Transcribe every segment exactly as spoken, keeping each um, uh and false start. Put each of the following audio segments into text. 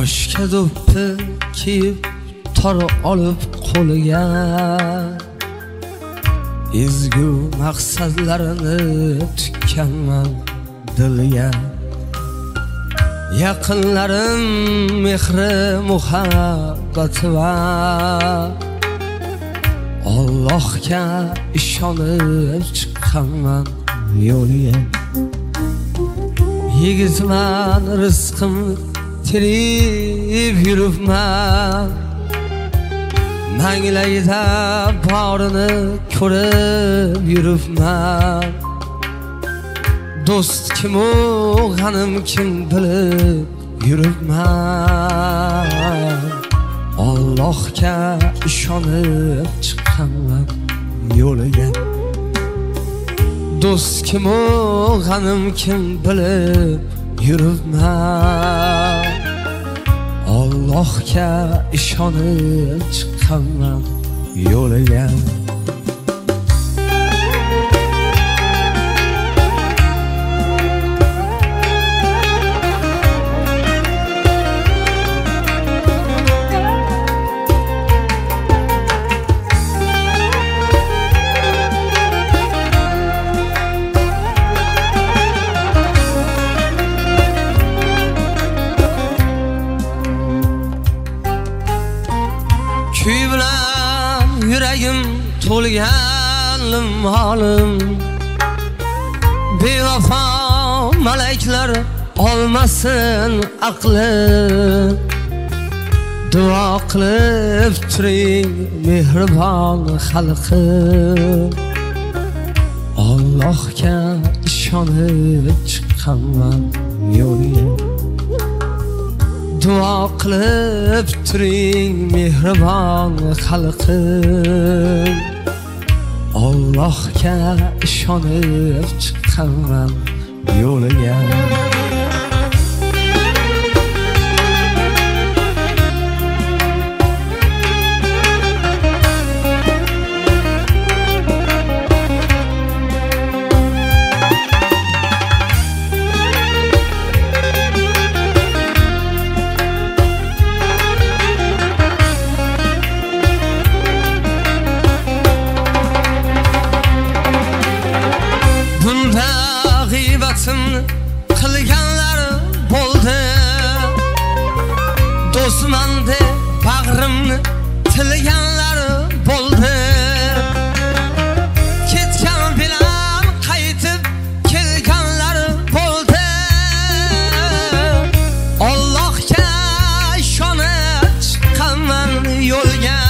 boshga do'ppi kiyib tor olib qo'liga ezgu maqsadlarini tukkanman dilga. Yaqinlarim mehri muhabbati va Allohga ishonib chiqqanman yo'liga. Yigitman, rizqim terib yuribman, manglayda borini ko'rib yuribman. Do'st kim u, g'anim kim bilib yuribman. Allohga ishonib chiqqanman yo'liga. Do'st kim u, g'anim kim bilib yuribman. Allohga ishonib chiqqanman yo'liga. Kuy bilan yuragim to'lganim holim, bevafo malaklar olmasin aqli. Duo qilib turing mehribon xalqim. Allohga ishonib chiqqanman yo'liga. Duo qilib turing mehribon xalqim. Allohga ishonib chiqqanman yo'liga. Qilganlar bo'ldi, do'stman deb bag'rimni tilganlar bo'ldi. Ketgan bilan qaytib kelganlar bo'ldi. Allohga ishonib chiqqanman yo'lga.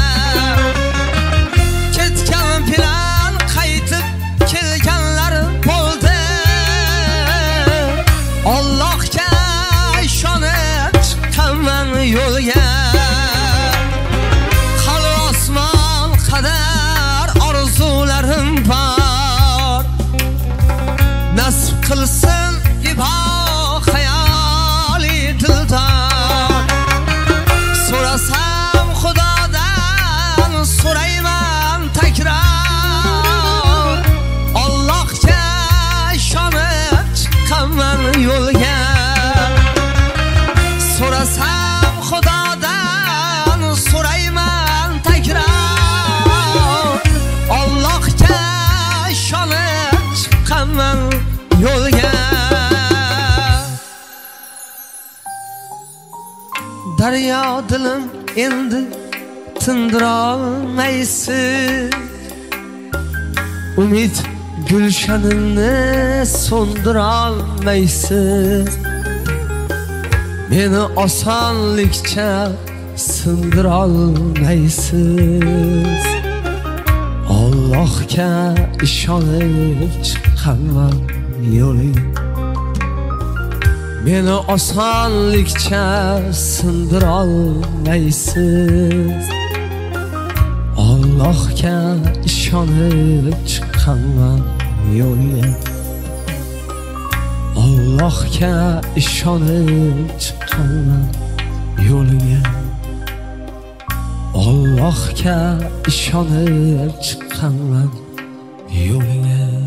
Ketgan bilan qaytib kelganlar bo'ldi. Allohga ishonib chiqqanman yo'lga. Hali osmon qadar orzularim bor, nasib qilsin ibo xayoli dildor. So'rasam Xudodan so'rayman takror. Allohga ishonib chiqqanman yo'lga. So'rasam Xudodan so'rayman takror. Allohga ishonib chiqqanman yo'lga. Daryo dilim endi tindirolmaysiz, umid gulshanimni so'ndirolmaysiz. Meni osonlikcha sindirolmaysiz. Allohga ishonib chiqqanman yo'liga. Meni osonlikcha sindirolmaysiz. Allohga ishonib chiqqanman yo'liga. Allohga ishonib chiqqanman yo'liga. Allohga ishonib chiqqanman yo'liga.